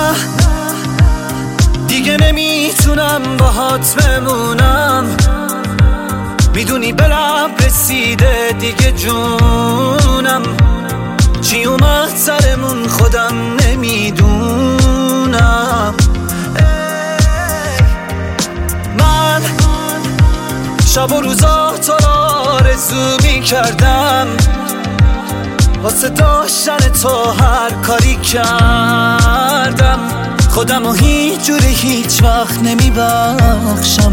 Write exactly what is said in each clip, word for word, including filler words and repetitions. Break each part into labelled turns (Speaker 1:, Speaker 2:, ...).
Speaker 1: نه دیگه نمیتونم باهات بمونم، میدونی به لب رسیده دیگه جونم، چی اومد سرمون خودم نمیدونم. من شب و روزا تو را آرزو میکردم، واسه داشتن تو هر کاری کردم، خودم و هیچ جوری هیچ وقت نمیبخشم.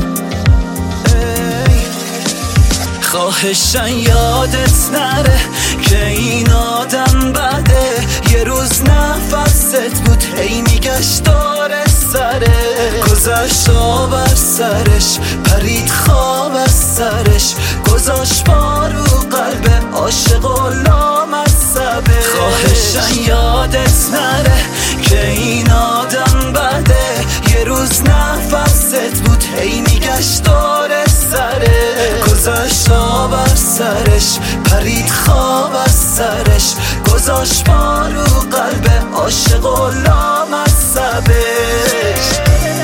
Speaker 1: خواهشن یادت نره که این آدم بده، یه روز نفست بود هی میگشت داره سره، گذشت آب از سرش پرید خواب از سرش، گذاشت بارو قلب عاشق و لامصبه. خواهشن یادت نره که این آدم بده، یه روز نفست بود هی میگشت داره سره، گذاشت آب از سرش پرید خواب از سرش، گذاشت بارو قلب عاشق و لامصبش.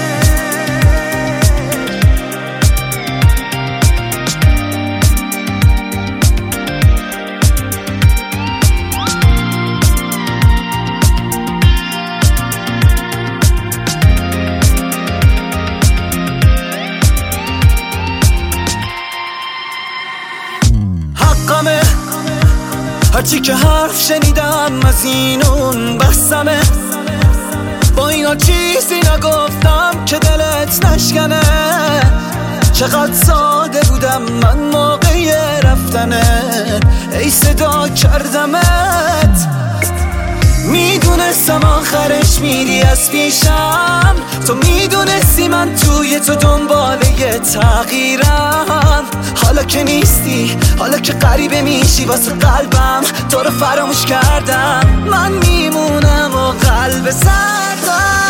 Speaker 1: حقمه هرچی که حرف شنیدم از این اون بسمه، با اینا چیزی نگفتم که دلت نشکنه، چقدر ساده بودم من موقع رفتنه، ای صدا کردمت، میدونستم آخرش میری از پیشم، تو میدونستی من توی تو دنبال یه تغییرم، حالا که نیستی، حالا که غریبه میشی واسه قلبم، تو رو فراموش کردم، من میمونم و قلب سردم.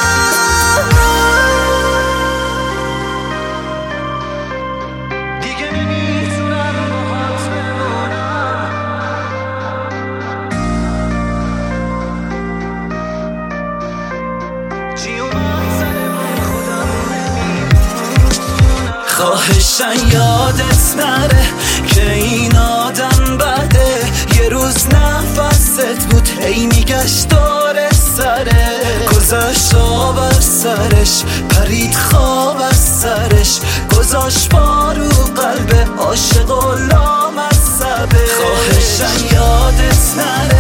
Speaker 1: دیگه نمیتونم باهات بمونم، چی اومد سرمون خودم نمیدونم. خواهشن یادت نره که این آدم بده، یه روز نفست بود هی میگشت داره سره، گذاشت آب از سرش پرید خواب از سرش، گذاشت بارو قلب عاشق و لامصبه. خواهشن یادت نره